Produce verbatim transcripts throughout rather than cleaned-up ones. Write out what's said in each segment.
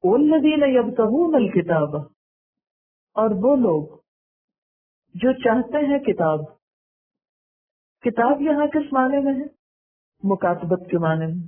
والذین یبتغون الکتاب، اور وہ لوگ جو چاہتے ہیں کتاب. کتاب یہاں کس معنی میں ہے؟ مکاتبت کے معنی میں.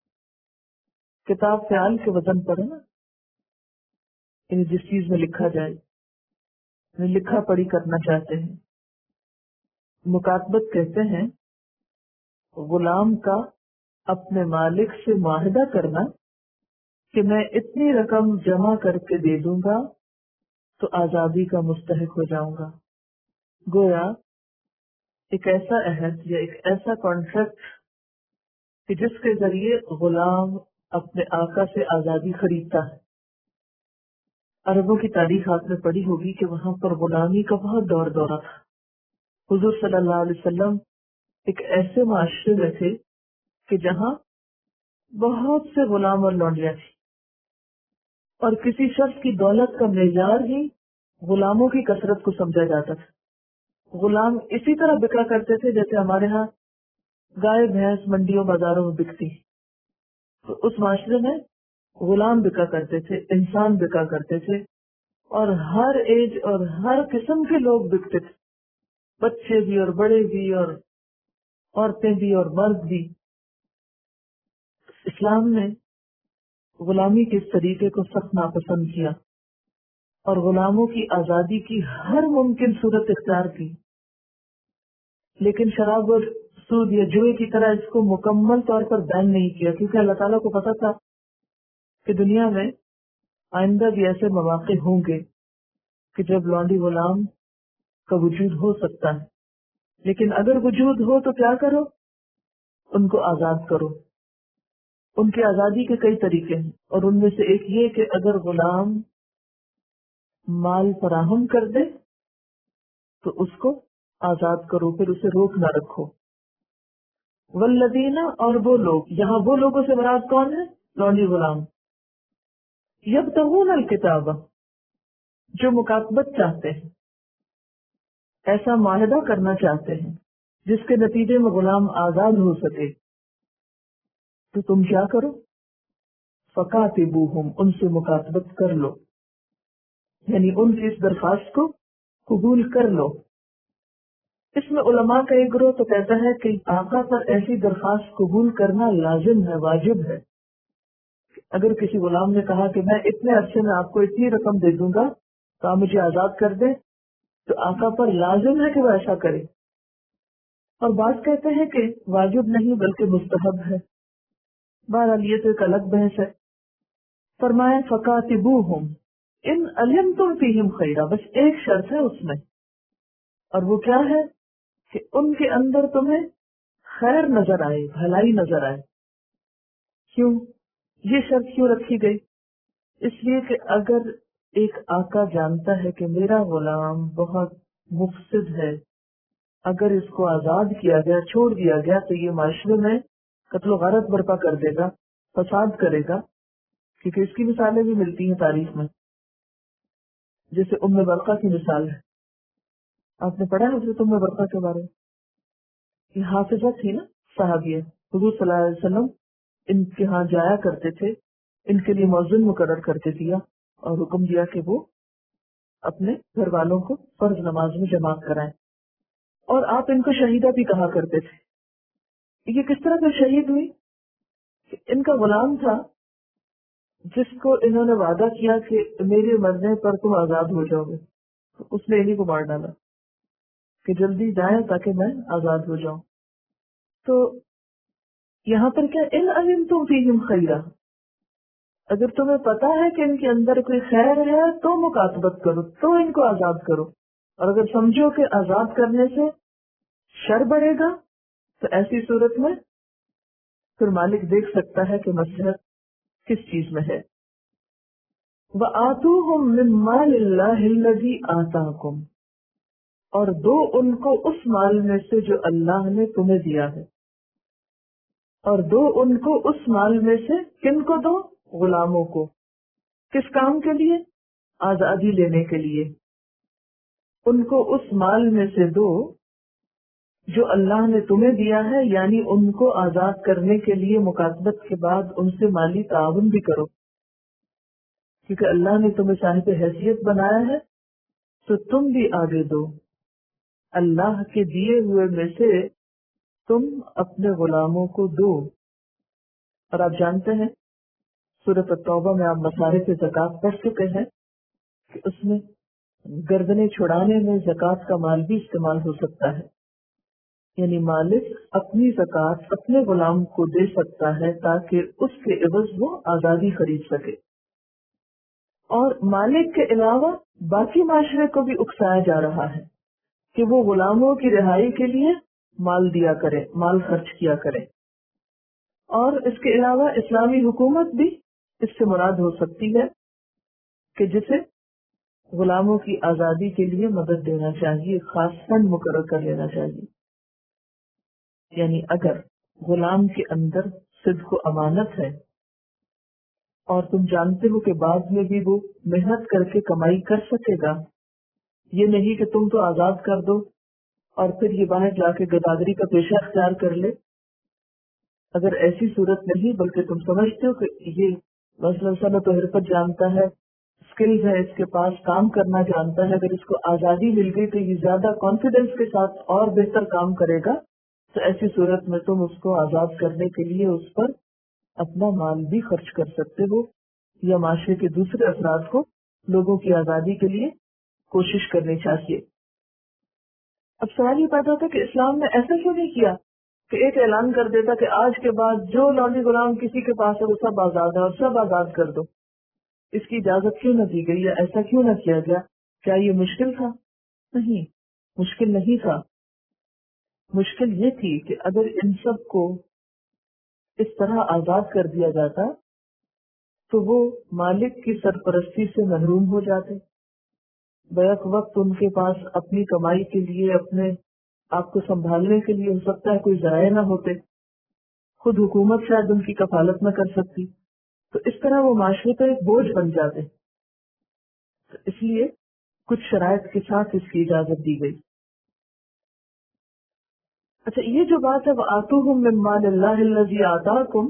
کتاب فعال کے وزن پر ہے نا، یعنی جس چیز میں لکھا جائے، یعنی لکھا پڑھی کرنا چاہتے ہیں. مکاتبت کہتے ہیں غلام کا اپنے مالک سے معاہدہ کرنا کہ میں اتنی رقم جمع کر کے دے دوں گا تو آزادی کا مستحق ہو جاؤں گا. گویا ایک ایسا عہد یا ایک ایسا کانٹریکٹ کہ جس کے ذریعے غلام اپنے آقا سے آزادی خریدتا ہے. عربوں کی تاریخ آپ نے پڑھی ہوگی کہ وہاں پر غلامی کا بہت دور دورہ تھا. حضور صلی اللہ علیہ وسلم ایک ایسے معاشرے میں تھے کہ جہاں بہت سے غلام اور لونڈیاں تھی، اور کسی شخص کی دولت کا معیار ہی غلاموں کی کثرت کو سمجھا جاتا تھا. غلام اسی طرح بکا کرتے تھے جیسے ہمارے ہاں گائے بھینس منڈیوں بازاروں میں بکتی. تو اس معاشرے میں غلام بکا کرتے تھے، انسان بکا کرتے تھے، اور ہر ایج اور ہر قسم کے لوگ بکتے تھے، بچے بھی اور بڑے بھی اور عورتیں بھی اور مرد بھی. اسلام نے غلامی کے اس طریقے کو سخت ناپسند کیا اور غلاموں کی آزادی کی ہر ممکن صورت اختیار کی، لیکن شراب اور سود یا جوئے کی طرح اس کو مکمل طور پر بین نہیں کیا، کیونکہ اللہ تعالیٰ کو پتا تھا کہ دنیا میں آئندہ بھی ایسے مواقع ہوں گے کہ جب لونڈی غلام کا وجود ہو سکتا ہے. لیکن اگر وجود ہو تو کیا کرو؟ ان کو آزاد کرو. ان کی آزادی کے کئی طریقے ہیں، اور ان میں سے ایک یہ کہ اگر غلام مال فراہم کر دے تو اس کو آزاد کرو، پھر اسے روک نہ رکھو. والذین، اور وہ لوگ، یہاں وہ لوگوں سے مراد کون ہے؟ لونڈی غلام. یبتغون الکتاب، جو مکاتبت چاہتے ہیں، ایسا معاہدہ کرنا چاہتے ہیں جس کے نتیجے میں غلام آزاد ہو سکے. تو تم کیا کرو؟ فکاتبوہم، ان سے مکاتبت کر لو، یعنی ان کی اس درخواست کو قبول کر لو. اس میں علماء کا ایک گروہ تو کہتا ہے کہ آقا پر ایسی درخواست قبول کرنا لازم ہے، واجب ہے. اگر کسی غلام نے کہا کہ میں اتنے عرصے میں آپ کو اتنی رقم دے دوں گا تو آپ مجھے آزاد کر دیں، تو آقا پر لازم ہے کہ وہ ایسا کرے. اور بعض کہتے ہیں کہ واجب نہیں بلکہ مستحب ہے. بہرحال یہ تو ایک الگ بحث ہے. فرمایا فکاتبوہم ان علمتم فیہم خیرا، بس ایک شرط ہے اس میں، اور وہ کیا ہے؟ کہ ان کے اندر تمہیں خیر نظر آئے، بھلائی نظر آئے. کیوں یہ شرط کیوں رکھی گئی؟ اس لیے کہ اگر ایک آقا جانتا ہے کہ میرا غلام بہت مفسد ہے، اگر اس کو آزاد کیا گیا، چھوڑ دیا گیا، تو یہ معاشرے میں قتل و غارت برپا کر دے گا، فساد کرے گا. کیونکہ اس کی مثالیں بھی ملتی ہیں تاریخ میں، جیسے ام برقہ کی مثال ہے. آپ نے پڑھا حضرت ام برقہ کے بارے میں؟ یہ حافظہ تھی نا، صحابیہ. حضور صلی اللہ علیہ وسلم ان کے ہاں جایا کرتے تھے، ان کے لیے مؤذن مقرر کرتے دیا اور حکم دیا کہ وہ اپنے گھر والوں کو فرض نماز میں جمع کرائیں، اور آپ ان کو شہیدہ بھی کہا کرتے تھے. یہ کس طرح سے شہید ہوئی؟ کہ ان کا غلام تھا جس کو انہوں نے وعدہ کیا کہ میرے مرنے پر تم آزاد ہو جاؤ گے، تو اس نے انہیں کو مار ڈالا کہ جلدی جائیں تاکہ میں آزاد ہو جاؤں. تو یہاں پر کیا ان علمتم فیہم خیرا، اگر تمہیں پتا ہے کہ ان کے اندر کوئی خیر ہے تو مکاتبت کرو، تو ان کو آزاد کرو. اور اگر سمجھو کہ آزاد کرنے سے شر بڑھے گا تو ایسی صورت میں پھر مالک دیکھ سکتا ہے کہ مصلحت کس چیز میں ہے. وَآتُوهُم مِّن مَّالِ اللَّهِ الَّذِي آتَاكُمْ، اور دو ان کو اس مال میں سے جو اللہ نے تمہیں دیا ہے. اور دو ان کو اس مال میں سے، کن کو دو؟ غلاموں کو. کس کام کے لیے؟ آزادی لینے کے لیے. ان کو اس مال میں سے دو جو اللہ نے تمہیں دیا ہے، یعنی ان کو آزاد کرنے کے لیے مکاتبت کے بعد ان سے مالی تعاون بھی کرو. کیونکہ اللہ نے تمہیں صاحب حیثیت بنایا ہے تو تم بھی آگے دو. اللہ کے دیے ہوئے میں سے تم اپنے غلاموں کو دو. اور آپ جانتے ہیں سورۃ التوبہ میں آپ مصارف زکوٰۃ پڑھ چکے ہیں کہ اس میں گردنیں چھڑانے میں زکوٰۃ کا مال بھی استعمال ہو سکتا ہے. یعنی مالک اپنی زکوٰۃ اپنے غلام کو دے سکتا ہے تاکہ اس کے عوض وہ آزادی خرید سکے. اور مالک کے علاوہ باقی معاشرے کو بھی اکسایا جا رہا ہے کہ وہ غلاموں کی رہائی کے لیے مال دیا کرے، مال خرچ کیا کرے. اور اس کے علاوہ اسلامی حکومت بھی اس سے مراد ہو سکتی ہے کہ جسے غلاموں کی آزادی کے لیے مدد دینا چاہیے، خاص فنڈ مقرر کر لینا چاہیے. یعنی اگر غلام کے اندر صدق و امانت ہے اور تم جانتے ہو کہ بعد میں بھی وہ محنت کر کے کمائی کر سکے گا، یہ نہیں کہ تم تو آزاد کر دو اور پھر یہ باہر جا کے گداگری کا پیشہ اختیار کر لے. اگر ایسی صورت نہیں بلکہ تم سمجھتے ہو کہ یہ مثلاً صنعت و حرفت جانتا ہے، اسکلز ہے اس کے پاس، کام کرنا جانتا ہے، اگر اس کو آزادی مل گئی تو یہ زیادہ کانفیڈنس کے ساتھ اور بہتر کام کرے گا، تو ایسی صورت میں تم اس کو آزاد کرنے کے لیے اس پر اپنا مال بھی خرچ کر سکتے ہو یا معاشرے کے دوسرے افراد کو لوگوں کی آزادی کے لیے کوشش کرنی چاہیے. اب سوال یہ پیدا ہوتا ہے کہ اسلام نے ایسا کیوں نہیں کیا کہ ایک اعلان کر دیتا کہ آج کے بعد جو لونڈی غلام کسی کے پاس ہے وہ سب آزاد ہے اور سب آزاد کر دو. اس کی اجازت کیوں نہ دی گئی یا ایسا کیوں نہ کیا گیا؟ کیا یہ مشکل تھا؟ نہیں، مشکل نہیں تھا. مشکل یہ تھی کہ اگر ان سب کو اس طرح آزاد کر دیا جاتا تو وہ مالک کی سرپرستی سے محروم ہو جاتے. بیک وقت ان کے پاس اپنی کمائی کے لیے، اپنے آپ کو سنبھالنے کے لیے ہو سکتا ہے کوئی ذرائع نہ ہوتے، خود حکومت شاید ان کی کفالت نہ کر سکتی، تو اس طرح وہ معاشرے پر ایک بوجھ بن جاتے. تو اس لیے کچھ شرائط کے ساتھ اس کی اجازت دی گئی. اچھا، یہ جو بات ہے وَآتُوهُم مِّن مَّالِ اللَّهِ الَّذِي آتَاكُم،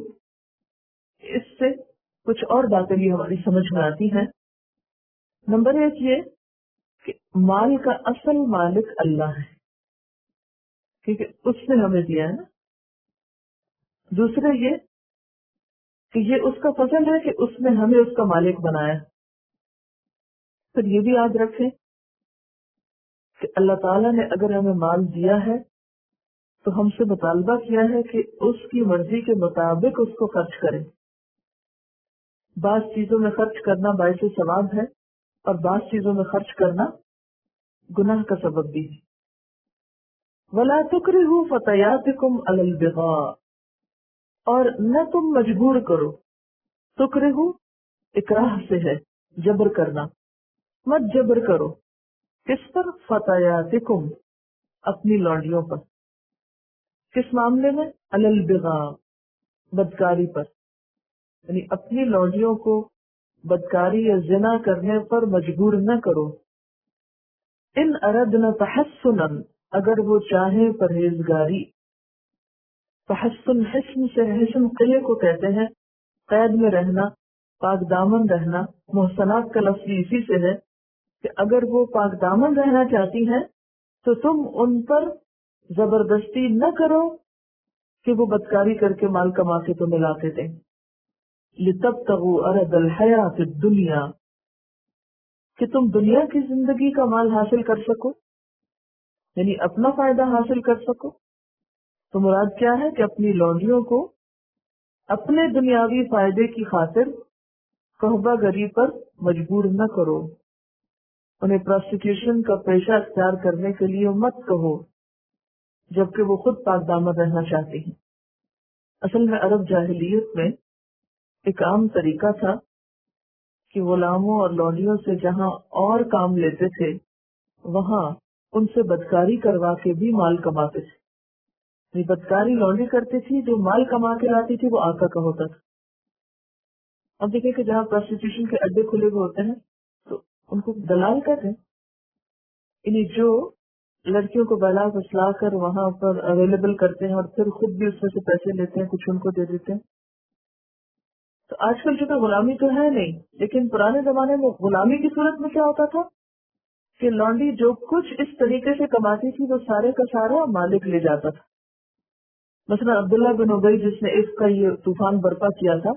اس سے کچھ اور باتیں بھی ہماری سمجھ میں آتی ہیں. نمبر ایک یہ کہ مال کا اصل مالک اللہ ہے کیونکہ اس نے ہمیں دیا ہے نا. دوسرے یہ کہ یہ اس کا فضل ہے کہ اس نے ہمیں اس کا مالک بنایا. پھر یہ بھی یاد رکھیں کہ اللہ تعالیٰ نے اگر ہمیں مال دیا ہے تو ہم سے مطالبہ کیا ہے کہ اس کی مرضی کے مطابق اس کو خرچ کریں. بعض چیزوں میں خرچ کرنا باعث ثواب ہے اور بعض چیزوں میں خرچ کرنا گناہ کا سبب بھی ہے. وَلَا تُكْرِهُ فَتَيَاتِكُمْ عَلَى الْبِغَاءِ، اور نہ تم مجبور کرو. تُكْرِهُ اکراہ سے ہے، جبر کرنا. مت جبر کرو. کس پر؟ فَتَيَاتِكُمْ، اپنی لونڈیوں پر. کس معاملے میں؟ عَلَى الْبِغَاءِ، بدکاری پر. یعنی اپنی لونڈیوں کو بدکاری یا زنا کرنے پر مجبور نہ کرو. ان اردنا تحسنا، اگر وہ چاہیں پرہیزگاری. تحسن حسن سے، حسن قلعے کو کہتے ہیں، قید میں رہنا، پاک دامن رہنا. محسنات کا لفظ اسی سے ہے کہ اگر وہ پاک دامن رہنا چاہتی ہیں تو تم ان پر زبردستی نہ کرو کہ وہ بدکاری کر کے مال کما کے تمہیں لاتے دیں. لِتَبْتَغُوا عَرَضَ الْحَيَاةِ الدُّنْيَا، کہ تم دنیا کی زندگی کا مال حاصل کر سکو، یعنی اپنا فائدہ حاصل کر سکو. تو مراد کیا ہے کہ اپنی لونڈیوں کو اپنے دنیاوی فائدے کی خاطر قحبہ گری پر مجبور نہ کرو. انہیں پروسٹیٹیوشن کا پیشہ اختیار کرنے کے لیے مت کہو جبکہ وہ خود پاک دامن رہنا چاہتی ہیں. اصل میں عرب جاہلیت میں ایک عام طریقہ تھا کہ غلاموں اور لونڈیوں سے جہاں اور کام لیتے تھے وہاں ان سے بدکاری کروا کے بھی مال کماتے تھے. یہ بدکاری لونڈی کرتی تھی، جو مال کما کے لاتی تھی وہ آقا کا ہوتا تھا. اب دیکھیں کہ جہاں پروسٹیٹیوشن کے اڈے کھلے ہوئے ہوتے ہیں تو ان کو دلال کہتے ہیں، یعنی جو لڑکیوں کو بہلا پھسلا کر وہاں پر اویلیبل کرتے ہیں اور پھر خود بھی اس میں سے پیسے لیتے ہیں، کچھ ان کو دے دیتے ہیں. تو آج کل چونکہ غلامی تو ہے نہیں، لیکن پرانے زمانے میں غلامی کی صورت میں کیا ہوتا تھا کہ لونڈی جو کچھ اس طریقے سے کماتی تھی وہ سارے کا سارا مالک لے جاتا تھا. مثلا عبداللہ بن ابی جس نے اس کا یہ طوفان برپا کیا تھا،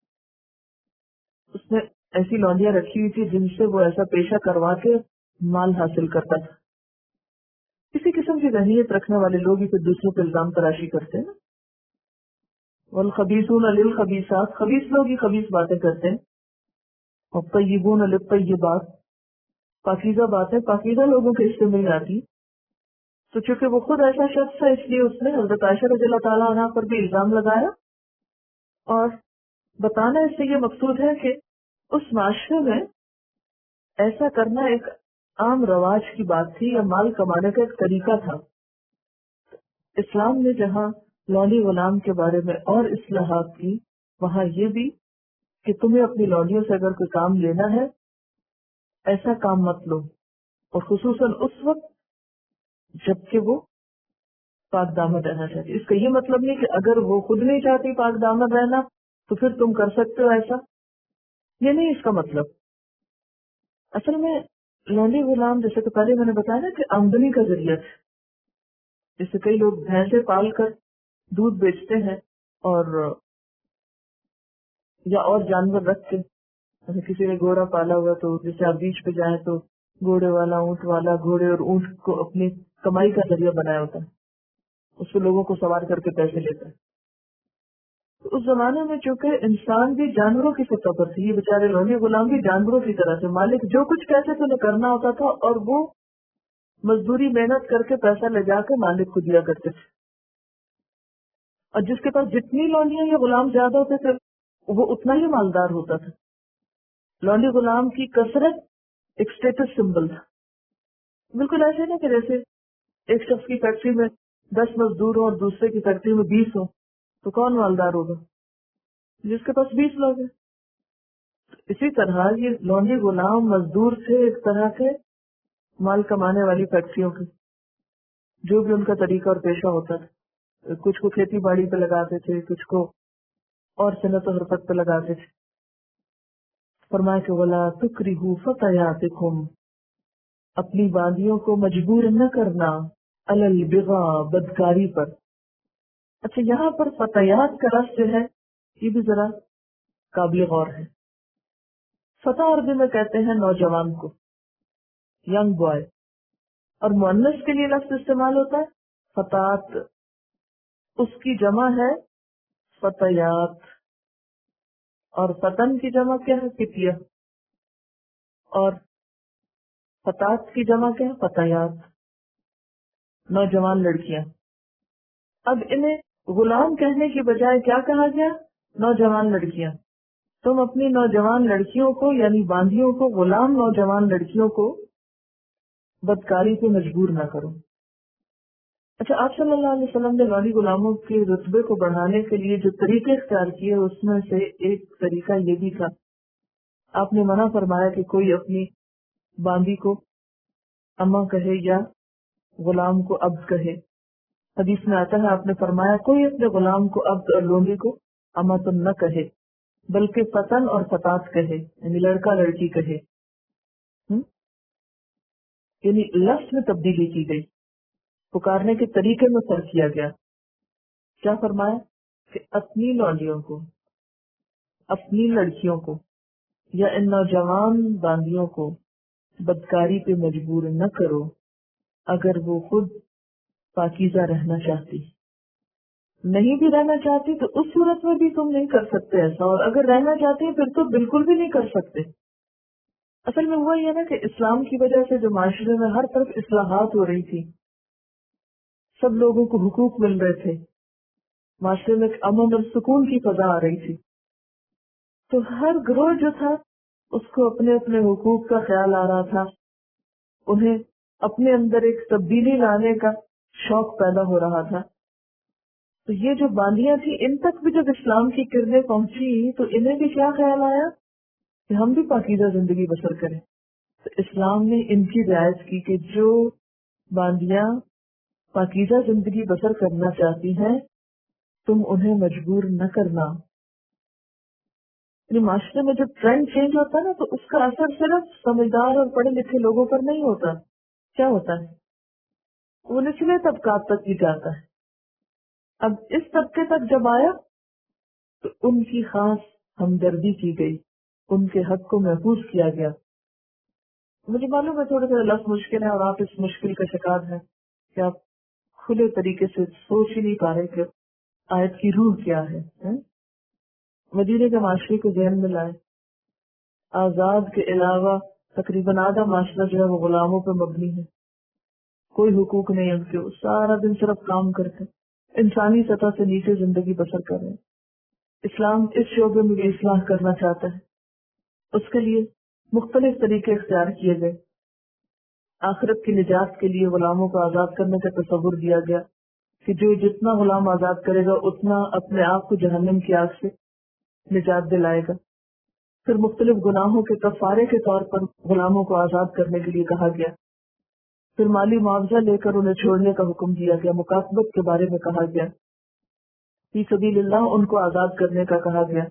اس نے ایسی لونڈیاں رکھی ہوئی تھی جن سے وہ ایسا پیشہ کروا کے مال حاصل کرتا تھا. کسی قسم کی ذہنیت رکھنے والے لوگ ہی پھر دوسروں پہ الزام تراشی کرتے ہیں نا. والخبیثون للخبیثات، خبیث لوگ ہی خبیث باتیں کرتے ہیں. والطیبون للطیبات، پاکیزہ باتیں پاکیزہ لوگوں کے حصے میں ہی آتی. تو چونکہ وہ خود ایسا شخص تھا اس لیے اس نے حضرت عائشہ رضی اللہ تعالیٰ عنہ پر بھی الزام لگایا، اور بتانا اس سے یہ مقصود ہے کہ اس معاشرے میں ایسا کرنا ایک عام رواج کی بات تھی یا مال کمانے کا ایک طریقہ تھا. اسلام نے جہاں لونڈی غلام کے بارے میں اور اصلاحات کی، وہاں یہ بھی کہ تمہیں اپنی لونڈیوں سے اگر کوئی کام لینا ہے ایسا کام مت لو، اور خصوصاً اس وقت جبکہ وہ پاک دامن رہنا چاہتی. اس کا یہ مطلب نہیں کہ اگر وہ خود نہیں چاہتی پاک دامن رہنا تو پھر تم کر سکتے ہو ایسا، یہ نہیں اس کا مطلب. اصل میں لونڈی غلام جیسے کہ پہلے میں نے بتایا نا کہ آمدنی کا ذریعہ ہے. جیسے کئی لوگ بھینسیں پال کر دودھ بیچتے ہیں اور یا اور جانور رکھ کے، جیسے کسی نے گھوڑا پالا ہوا تو جیسے آپ بیچ پہ جائیں تو گھوڑے والا اونٹ والا گھوڑے اور اونٹ کو اپنی کمائی کا ذریعہ بنایا ہوتا ہے، اس سے لوگوں کو سوار کر کے پیسے لیتا ہے. تو اس زمانے میں چونکہ انسان بھی جانوروں کی سطح پر تھے، یہ بیچارے لونڈی غلام بھی جانوروں کی طرح سے مالک جو کچھ کہتے تھے انہیں کرنا ہوتا تھا، اور وہ مزدوری محنت کر کے پیسہ لے جا کے مالک کو دیا کرتے تھے. اور جس کے پاس جتنی لونڈیاں یا غلام زیادہ ہوتے تھے وہ اتنا ہی مالدار ہوتا تھا. لونڈی غلام کی کثرت ایک اسٹیٹس سمبل تھا. بالکل ایسے نا کہ جیسے ایک شخص کی فیکٹری میں دس مزدور ہوں اور دوسرے کی فیکٹری میں بیس ہوں، تو کون مالدار ہوگا؟ جس کے پاس بیس لوگ ہیں. اسی طرح یہ لونڈی غلام مزدور تھے ایک طرح کے مال کمانے والی فیکٹریوں کے، جو بھی ان کا طریقہ اور پیشہ ہوتا تھا. کچھ کو کھیتی باڑی پہ لگاتے تھے، کچھ کو اور صنعت و حرفت پہ لگاتے تھے. فرمایا کہ وَلَا تُكْرِهُ فَتَيَاتِكُمْ، اپنی باندیوں کو مجبور نہ کرنا، عَلَى الْبِغَا، بدکاری پر. اچھا یہاں پر فتیات کا لفظ جو ہے یہ بھی ذرا قابل غور ہے. فتح عربی میں کہتے ہیں نوجوان کو، ینگ بوائے، اور مؤنث کے لیے لفظ استعمال ہوتا ہے فتات. اس کی جمع ہے فتیات، اور فتن کی جمع کیا ہے؟ فتیہ. اور فتات کی جمع کیا ہے؟ فتیات، نوجوان لڑکیاں. اب انہیں غلام کہنے کی بجائے کیا کہا گیا؟ نوجوان لڑکیاں. تم اپنی نوجوان لڑکیوں کو یعنی باندیوں کو، غلام نوجوان لڑکیوں کو بدکاری پہ مجبور نہ کرو. اچھا آپ صلی اللہ علیہ وسلم نے لونڈی غلاموں کے رتبے کو بڑھانے کے لیے جو طریقے اختیار کیے اس میں سے ایک طریقہ یہ بھی تھا، آپ نے منع فرمایا کہ کوئی اپنی باندی کو اماں کہے یا غلام کو عبد کہے. حدیث میں آتا ہے آپ نے فرمایا کوئی اپنے غلام کو عبد اور لونڈی کو اماں تم نہ کہے، بلکہ فتن اور فتات کہے، یعنی لڑکا لڑکی کہے. ہم؟ یعنی لفظ میں تبدیلی کی گئی، پکارنے کے طریقے میں فرق کیا گیا. کیا فرمایا کہ اپنی لونڈیوں کو، اپنی لڑکیوں کو یا ان نوجوان باندیوں کو بدکاری پہ مجبور نہ کرو اگر وہ خود پاکیزہ رہنا چاہتی. نہیں بھی رہنا چاہتی تو اس صورت میں بھی تم نہیں کر سکتے ایسا، اور اگر رہنا چاہتی ہے پھر تو بالکل بھی نہیں کر سکتے. اصل میں ہوا یہ نا کہ اسلام کی وجہ سے جو معاشرے میں ہر طرف اصلاحات ہو رہی تھی، سب لوگوں کو حقوق مل رہے تھے، معاشرے میں ایک امن اور سکون کی فضا آ رہی تھی، تو ہر گروہ جو تھا اس کو اپنے اپنے حقوق کا خیال آ رہا تھا، انہیں اپنے اندر ایک تبدیلی لانے کا شوق پیدا ہو رہا تھا. تو یہ جو باندیاں تھیں ان تک بھی جب اسلام کی کرنیں پہنچی تو انہیں بھی کیا خیال آیا کہ ہم بھی پاکیزہ زندگی بسر کریں. تو اسلام نے ان کی رعایت کی کہ جو باندیاں پاکیزہ زندگی بسر کرنا چاہتی ہیں تم انہیں مجبور نہ کرنا. یعنی معاشرے میں جو ٹرینڈ چینج ہوتا ہے نا تو اس کا اثر صرف سمجھدار اور پڑھے لکھے لوگوں پر نہیں ہوتا. کیا ہوتا ہے وہ نچلے طبقات تک بھی جاتا ہے. اب اس طبقے تک جب آیا تو ان کی خاص ہمدردی کی گئی, ان کے حق کو محفوظ کیا گیا. مجھے معلوم ہے تھوڑا سا لفظ مشکل ہے اور آپ اس مشکل کا شکار ہیں کہ آپ کھلے طریقے سے سوچ ہی نہیں پا رہے کہ آیت کی روح کیا ہے. مدینے کے معاشرے کو ذہن میں لائے. آزاد کے علاوہ تقریباً آدھا معاشرہ جو ہے وہ غلاموں پہ مبنی ہے. کوئی حقوق نہیں ان کے, سارا دن صرف کام کرتے, انسانی سطح سے نیچے زندگی بسر کر رہے ہیں. اسلام اس شعبے میں بھی اصلاح کرنا چاہتا ہے. اس کے لیے مختلف طریقے اختیار کیے گئے. آخرت کی نجات کے لیے غلاموں کو آزاد کرنے کا تصور دیا گیا کہ جو جتنا غلام آزاد کرے گا اتنا اپنے آپ کو جہنم کی آگ سے نجات دلائے گا. پھر مختلف گناہوں کے کفارے کے طور پر غلاموں کو آزاد کرنے کے لیے کہا گیا. پھر مالی معاوضہ لے کر انہیں چھوڑنے کا حکم دیا گیا. مکاتبت کے بارے میں کہا گیا. فی سبیل اللہ ان کو آزاد کرنے کا کہا گیا.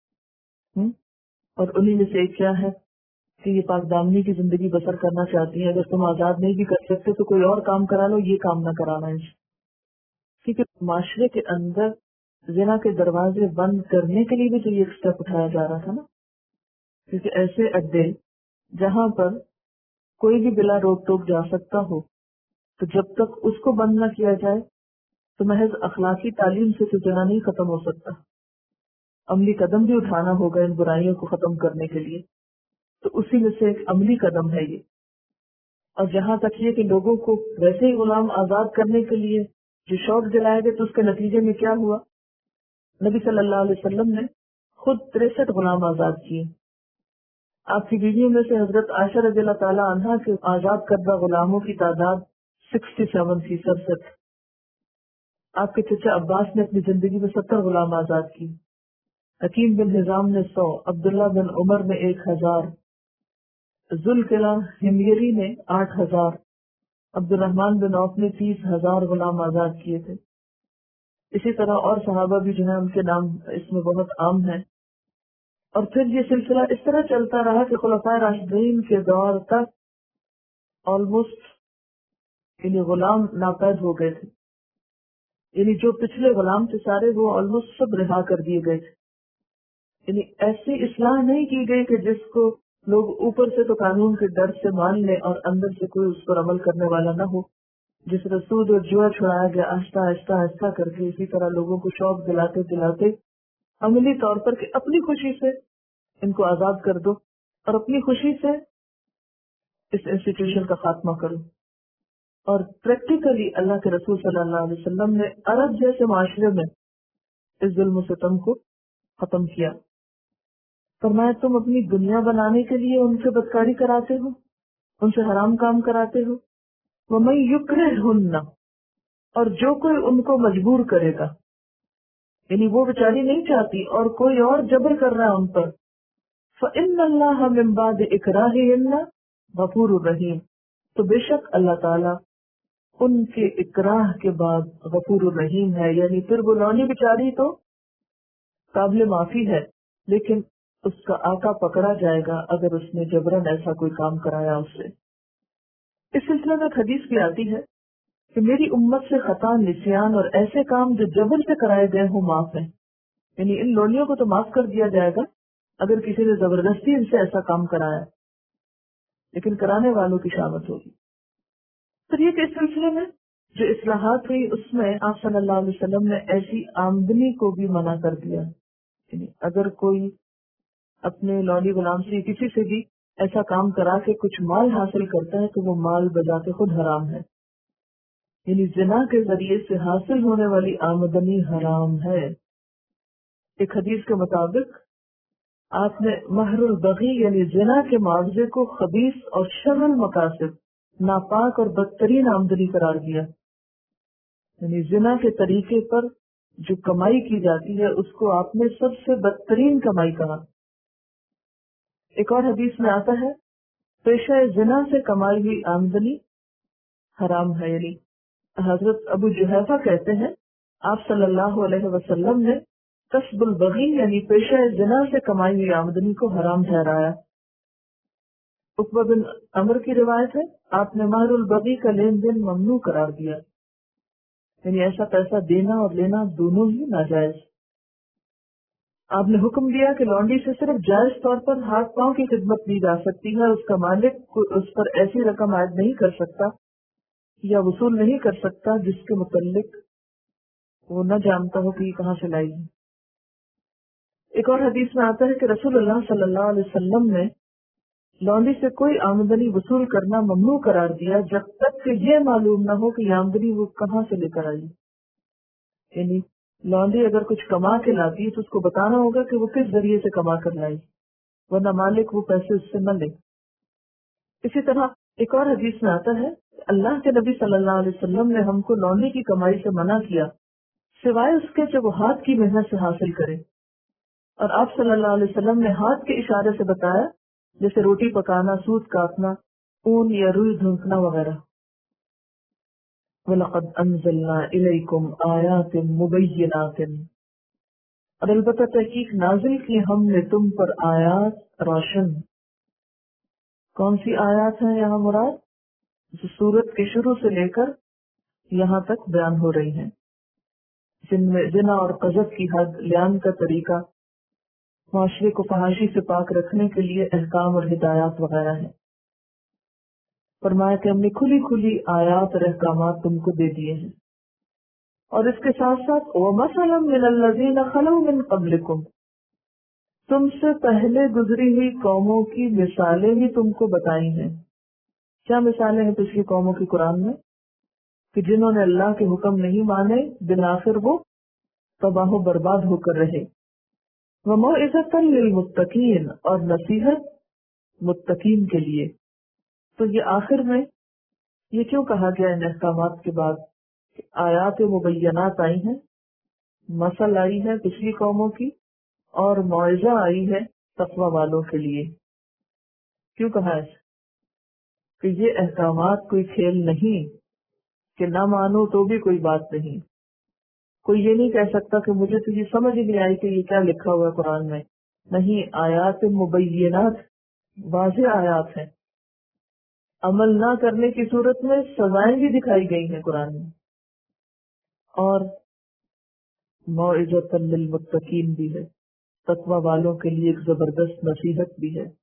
اور انہی میں سے ایک کیا ہے کہ یہ پاک دامنی کی زندگی بسر کرنا چاہتی ہیں. اگر تم آزاد نہیں بھی کر سکتے تو کوئی اور کام کرا لو, یہ کام نہ کرانا ہے. کیونکہ معاشرے کے اندر زنا کے دروازے بند کرنے کے لیے بھی تو یہ ایک اسٹیپ اٹھایا جا رہا تھا نا. کیونکہ ایسے اڈے جہاں پر کوئی بھی بلا روک ٹوک جا سکتا ہو تو جب تک اس کو بند نہ کیا جائے تو محض اخلاقی تعلیم سے تو زنا نہیں ختم ہو سکتا. عملی قدم بھی اٹھانا ہوگا ان برائیوں کو ختم کرنے کے لیے. تو اسی میں سے ایک عملی قدم ہے یہ. اور جہاں تک یہ کہ لوگوں کو ویسے ہی غلام آزاد کرنے کے لیے جو شوق دلائے گئے تو اس کے نتیجے میں کیا ہوا؟ نبی صلی اللہ علیہ وسلم نے خود تریسٹھ غلام آزاد کیے. آپ کی بیویوں میں سے حضرت عائشہ رضی اللہ تعالیٰ عنہا کے آزاد کردہ غلاموں کی تعداد سکسٹی سیون تھی, سڑسٹھ. آپ کے چچا عباس نے اپنی زندگی میں ستر غلام آزاد کی. حکیم بن نظام نے سو, عبداللہ بن عمر نے ایک ہزار, ذوالقلہ ہمیری نے آٹھ ہزار, عبد الرحمن بن عوف نے تیس ہزار غلام آزاد کیے تھے. اسی طرح اور صحابہ بھی جو ہیں ان کے نام اس میں بہت عام ہیں. اور پھر یہ سلسلہ اس طرح چلتا رہا کہ خلفائے راشدین کے دور تک آلموسٹ یعنی غلام ناپید ہو گئے تھے. یعنی جو پچھلے غلام تھے سارے وہ آلموسٹ سب رہا کر دیے گئے تھے. یعنی ایسی اصلاح نہیں کی گئی کہ جس کو لوگ اوپر سے تو قانون کے ڈر سے مان لیں اور اندر سے کوئی اس پر عمل کرنے والا نہ ہو. جس طرح سود اور جوا چھڑایا گیا آہستہ آہستہ آہستہ کر کے, اسی طرح لوگوں کو شوق دلاتے دلاتے عملی طور پر کہ اپنی خوشی سے ان کو آزاد کر دو اور اپنی خوشی سے اس انسٹیٹیوشن کا خاتمہ کرو. اور پریکٹیکلی اللہ کے رسول صلی اللہ علیہ وسلم نے عرب جیسے معاشرے میں اس ظلم و ستم کو ختم کیا. فرمایا تم اپنی دنیا بنانے کے لیے ان سے بدکاری کراتے ہو, ان سے حرام کام کراتے ہو. وَمَن يُكْرِهْهُنَّ, اور جو کوئی ان کو مجبور کرے گا, یعنی وہ بیچاری نہیں چاہتی اور کوئی اور جبر کر رہا ہے ان پر, فَإِنَّ اللَّهَ مِن بَعْدِ إِكْرَاهِهِنَّ غَفُورٌ رَحِيمٌ, تو بے شک اللہ تعالیٰ ان کے اکراہ کے بعد غفور الرحیم ہے. یعنی پھر وہ لونی بیچاری تو قابل معافی ہے لیکن اس کا آقا پکڑا جائے گا اگر اس نے جبرن ایسا کوئی کام کرایا اس سے. اس سلسلے میں ایک حدیث بھی آتی ہے کہ میری امت سے خطا, نسیان اور ایسے کام جو جبر سے کرائے گئے ہوں معاف ہیں. یعنی ان لونیوں کو تو معاف کر دیا جائے گا اگر کسی نے زبردستی ان سے ایسا کام کرایا, لیکن کرانے والوں کی شامت ہوگی. پھر یہ کہ اس سلسلے میں جو اصلاحات ہوئی اس میں آپ صلی اللہ علیہ وسلم نے ایسی آمدنی کو بھی منع کر دیا. یعنی اگر کوئی اپنے لونی غلام سے کسی سے بھی ایسا کام کرا کے کچھ مال حاصل کرتا ہے تو وہ مال بذات خود حرام ہے. یعنی زنا کے ذریعے سے حاصل ہونے والی آمدنی حرام ہے. ایک حدیث کے مطابق آپ نے مہر البغی یعنی زنا کے معاوضے کو خبیث اور شر المقاصد, ناپاک اور بدترین آمدنی قرار دیا. یعنی زنا کے طریقے پر جو کمائی کی جاتی ہے اس کو آپ نے سب سے بدترین کمائی کہا. ایک اور حدیث میں آتا ہے پیشہ زنا سے کمائی ہوئی آمدنی حرام ہے. یعنی حضرت ابو جحیفہ کہتے ہیں آپ صلی اللہ علیہ وسلم نے کسب البغی یعنی پیشہ زنا سے کمائی ہوئی آمدنی کو حرام ٹھہرایا۔ عقبہ بن عمر کی روایت ہے، آپ نے مہر البغی کا لین دین ممنوع قرار دیا، یعنی ایسا پیسہ دینا اور لینا دونوں ہی ناجائز۔ آپ نے حکم دیا کہ لونڈی سے صرف جائز طور پر ہاتھ پاؤں کی خدمت دی جا سکتی ہے، اس کا مالک اس پر ایسی رقم عائد نہیں کر سکتا یا وصول نہیں کر سکتا جس کے متعلق وہ نہ جانتا ہو کہ یہ کہاں سے لائی ہے۔ ایک اور حدیث میں آتا ہے کہ رسول اللہ صلی اللہ علیہ وسلم نے لونڈی سے کوئی آمدنی وصول کرنا ممنوع قرار دیا جب تک کہ یہ معلوم نہ ہو کہ یہ آمدنی وہ کہاں سے لے کر آئی۔ یعنی لونڈی اگر کچھ کما کے لاتی ہے تو اس کو بتانا ہوگا کہ وہ کس ذریعے سے کما کر لائی، ورنہ مالک وہ پیسے اس سے نہ لے۔ اسی طرح ایک اور حدیث میں آتا ہے کہ اللہ کے نبی صلی اللہ علیہ وسلم نے ہم کو لونڈی کی کمائی سے منع کیا سوائے اس کے جب وہ ہاتھ کی محنت سے حاصل کرے، اور آپ صلی اللہ علیہ وسلم نے ہاتھ کے اشارے سے بتایا جیسے روٹی پکانا، سوت کاٹنا، اون یا روئی دھونکنا وغیرہ۔ وَلَقَدْ أَنزَلْنَا إِلَيْكُمْ آيَاتٍ مُبَيِّنَاتٍ، اور البتہ تحقیق نازل کی ہم نے تم پر آیات روشن۔ کون سی آیات ہیں یہاں مراد؟ جو سورت کے شروع سے لے کر یہاں تک بیان ہو رہی ہیں، جن میں زنا اور قذف کی حد، لیان کا طریقہ، معاشرے کو فحاشی سے پاک رکھنے کے لیے احکام اور ہدایات وغیرہ ہیں۔ فرمایا کہ ہم نے کھلی کھلی آیات اور احکامات تم کو دے دیے ہیں، اور اس کے ساتھ ساتھ وَمَثَلًا مِّنَ الَّذِينَ خَلَوْا مِن قَبْلِكُمْ، تم سے پہلے گزری ہوئی قوموں کی مثالیں بھی تم کو بتائی ہیں۔ کیا مثالیں ہیں پچھلی قوموں کی قرآن میں؟ کہ جنہوں نے اللہ کے حکم نہیں مانے، بالآخر وہ تباہ و برباد ہو کر رہے۔ وَمَوْعِظَةً لِّلْمُتَّقِينَ، اور نصیحت متقین کے لیے۔ تو یہ آخر میں یہ کیوں کہا گیا ان احکامات کے بعد کہ آیات مبینات آئی ہیں، مثل آئی ہے پچھلی قوموں کی، اور موعظہ آئی ہے تقوی والوں کے لیے؟ کیوں کہا ہے کہ یہ احکامات کوئی کھیل نہیں کہ نہ مانو تو بھی کوئی بات نہیں۔ کوئی یہ نہیں کہہ سکتا کہ مجھے تو یہ سمجھ ہی نہیں آئی کہ یہ کیا لکھا ہوا ہے قرآن میں۔ نہیں، آیات مبینات واضح آیات ہیں، عمل نہ کرنے کی صورت میں سزائیں بھی دکھائی گئی ہیں قرآن میں، اور موعظۃ للمتقین بھی ہے، تقوی والوں کے لیے ایک زبردست نصیحت بھی ہے۔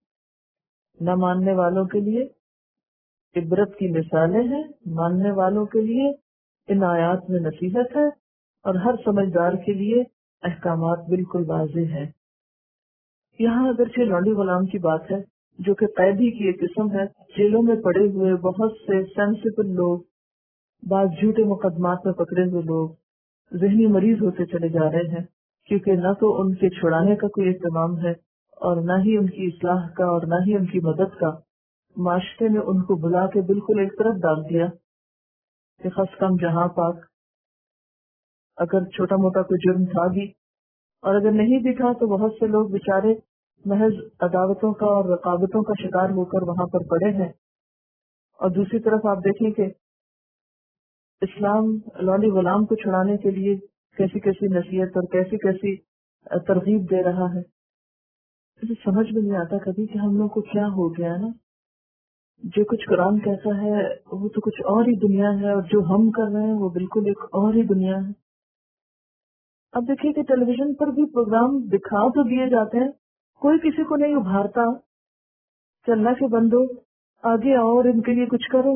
نہ ماننے والوں کے لیے عبرت کی مثالیں ہیں، ماننے والوں کے لیے ان آیات میں نصیحت ہے، اور ہر سمجھدار کے لیے احکامات بالکل واضح ہیں۔ یہاں اگرچہ لونڈی غلام کی بات ہے، جو کہ قیدی کی ایک قسم ہے، جیلوں میں پڑے ہوئے بہت سے سینسیبل لوگ، بعض جھوٹے مقدمات میں پکڑے ہوئے لوگ ذہنی مریض ہوتے چلے جا رہے ہیں، کیونکہ نہ تو ان کے چھڑانے کا کوئی اہتمام ہے، اور نہ ہی ان کی اصلاح کا، اور نہ ہی ان کی مدد کا۔ معاشرے نے ان کو بلا کے بالکل ایک طرف ڈال دیا کہ خس کم جہاں پاک، اگر چھوٹا موٹا کوئی جرم تھا بھی، اور اگر نہیں بھی تھا تو بہت سے لوگ بیچارے محض عداوتوں کا اور رقابتوں کا شکار ہو کر وہاں پر پڑے ہیں۔ اور دوسری طرف آپ دیکھیں کہ اسلام لونڈی غلام کو چھڑانے کے لیے کیسی کیسی نصیحت اور کیسی کیسی ترغیب دے رہا ہے۔ مجھے سمجھ میں نہیں آتا کبھی کہ ہم لوگ کو کیا ہو گیا نا، جو کچھ قرآن کہتا ہے وہ تو کچھ اور ہی دنیا ہے، اور جو ہم کر رہے ہیں وہ بالکل ایک اور ہی دنیا ہے۔ اب دیکھیے کہ ٹیلی ویژن پر بھی پروگرام دکھا تو دیے جاتے ہیں، کوئی کسی کو نہیں ابھارتا کہ اللہ کے بندو آگے آؤ اور ان کے لیے کچھ کرو۔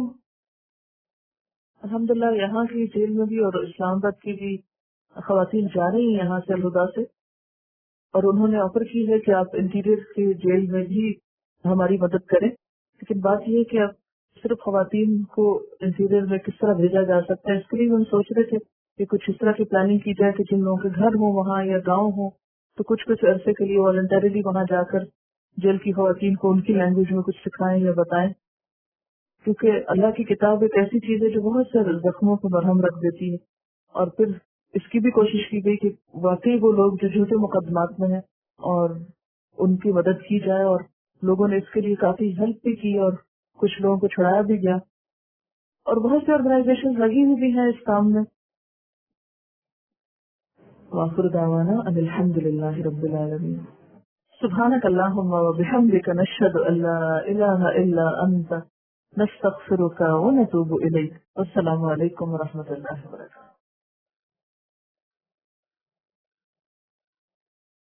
الحمدللہ یہاں کی جیل میں بھی اور اسلام آباد کی بھی خواتین جا رہی ہیں یہاں سے الہدا سے، اور انہوں نے آفر کی ہے کہ آپ انٹیریئر کے جیل میں بھی ہماری مدد کریں۔ لیکن بات یہ ہے کہ اب صرف خواتین کو انٹیریئر میں کس طرح بھیجا جا سکتا ہے، اس کے لیے ہم سوچ رہے تھے کہ کچھ اس طرح کی پلاننگ کی جائے کہ جن لوگوں کے گھر ہوں وہاں یا گاؤں ہوں تو کچھ کچھ عرصے کے لیے والنٹریلی وہاں جا کر جیل کی خواتین کو ان کی لینگویج میں کچھ سکھائیں یا بتائیں، کیونکہ اللہ کی کتاب ایک ایسی چیز ہے جو بہت سے زخموں کو مرہم رکھ دیتی ہے۔ اور پھر اس کی بھی کوشش کی گئی کہ واقعی وہ لوگ جو جھوٹے مقدمات میں ہیں اور ان کی مدد کی جائے، اور لوگوں نے اس کے لیے کافی ہیلپ بھی کی اور کچھ لوگوں کو چھڑایا بھی گیا، اور بہت سی آرگنائزیشن لگی ہوئی بھی ہیں اس کام میں۔ وآخر دعوانا ان الحمد للہ رب العالمین. سبحانک اللہم وبحمدک نشہد ان لا الہ الا انت نستغفرک ونتوب الیک. والسلام علیکم ورحمۃ اللہ وبرکاتہ.